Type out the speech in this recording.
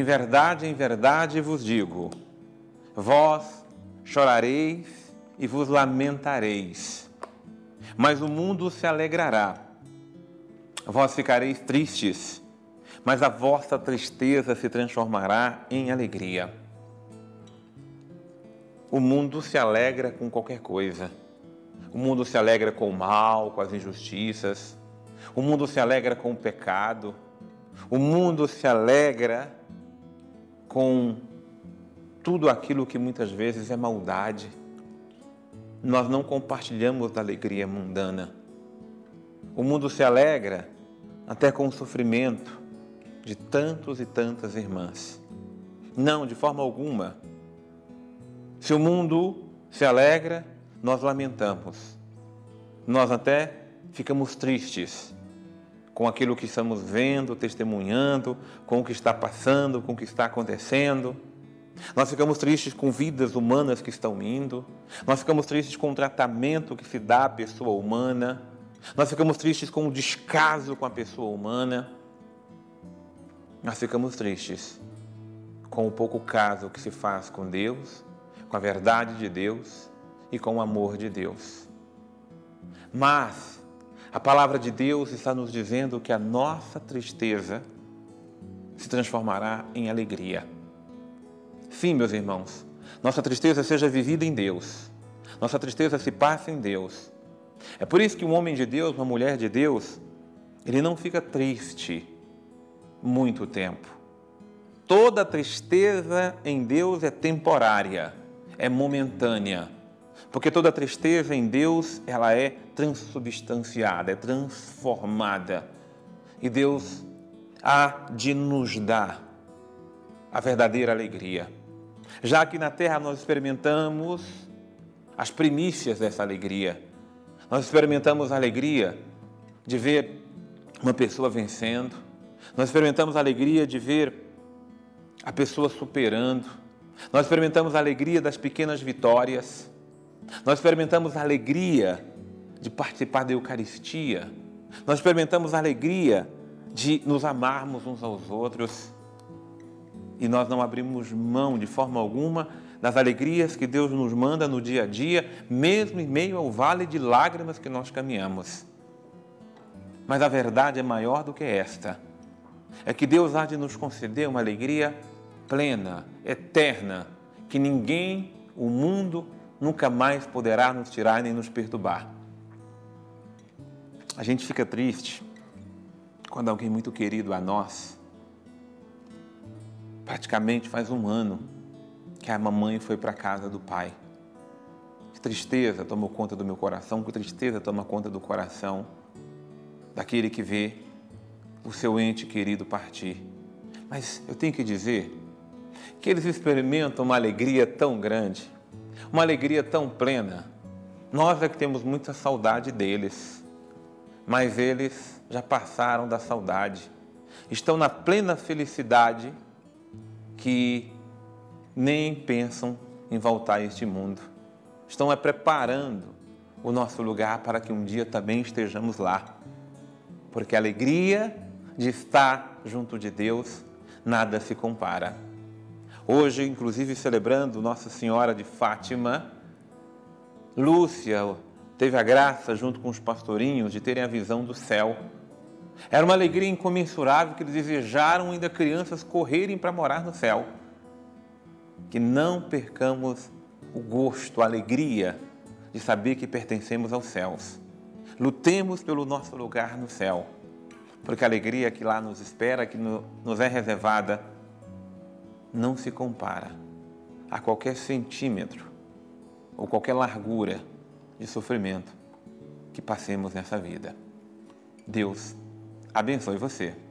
em verdade vos digo, vós chorareis e vos lamentareis, mas o mundo se alegrará. Vós ficareis tristes, mas a vossa tristeza se transformará em alegria. O mundo se alegra com qualquer coisa. O mundo se alegra com o mal, com as injustiças. O mundo se alegra com o pecado. O mundo se alegra com tudo aquilo que muitas vezes é maldade. Nós não compartilhamos da alegria mundana. O mundo se alegra até com o sofrimento de tantos e tantas irmãs. Não, de forma alguma. Se o mundo se alegra, nós lamentamos. Nós até ficamos tristes com aquilo que estamos vendo, testemunhando, com o que está passando, com o que está acontecendo. Nós ficamos tristes com vidas humanas que estão indo. Nós ficamos tristes com o tratamento que se dá à pessoa humana. Nós ficamos tristes com o descaso com a pessoa humana. Nós ficamos tristes com o pouco caso que se faz com Deus, com a verdade de Deus e com o amor de Deus. Mas a palavra de Deus está nos dizendo que a nossa tristeza se transformará em alegria. Sim, meus irmãos, nossa tristeza seja vivida em Deus. Nossa tristeza se passa em Deus. É por isso que um homem de Deus, uma mulher de Deus, ele não fica triste muito tempo. Toda tristeza em Deus é temporária, é momentânea. Porque toda tristeza em Deus, ela é transubstanciada, é transformada. E Deus há de nos dar a verdadeira alegria. Já que na terra nós experimentamos as primícias dessa alegria. Nós experimentamos a alegria de ver uma pessoa vencendo. Nós experimentamos a alegria de ver a pessoa superando. Nós experimentamos a alegria das pequenas vitórias. Nós experimentamos a alegria de participar da Eucaristia. Nós experimentamos a alegria de nos amarmos uns aos outros. E nós não abrimos mão de forma alguma das alegrias que Deus nos manda no dia a dia, mesmo em meio ao vale de lágrimas que nós caminhamos. Mas a verdade é maior do que esta. É que Deus há de nos conceder uma alegria plena, eterna, que ninguém, o mundo, nunca mais poderá nos tirar nem nos perturbar. A gente fica triste quando alguém muito querido a nós, praticamente faz um ano que a mamãe foi para a casa do pai. Que tristeza tomou conta do meu coração, que tristeza toma conta do coração daquele que vê o seu ente querido partir. Mas eu tenho que dizer que eles experimentam uma alegria tão grande, uma alegria tão plena. Nós é que temos muita saudade deles, mas eles já passaram da saudade. Estão na plena felicidade que nem pensam em voltar a este mundo. Estão preparando o nosso lugar para que um dia também estejamos lá. Porque a alegria de estar junto de Deus, nada se compara. Hoje, inclusive, celebrando Nossa Senhora de Fátima, Lúcia teve a graça, junto com os pastorinhos, de terem a visão do céu. Era uma alegria incomensurável que eles desejaram, ainda crianças, correrem para morar no céu. Que não percamos o gosto, a alegria de saber que pertencemos aos céus. Lutemos pelo nosso lugar no céu, porque a alegria que lá nos espera, que nos é reservada, não se compara a qualquer centímetro ou qualquer largura de sofrimento que passemos nessa vida. Deus abençoe você.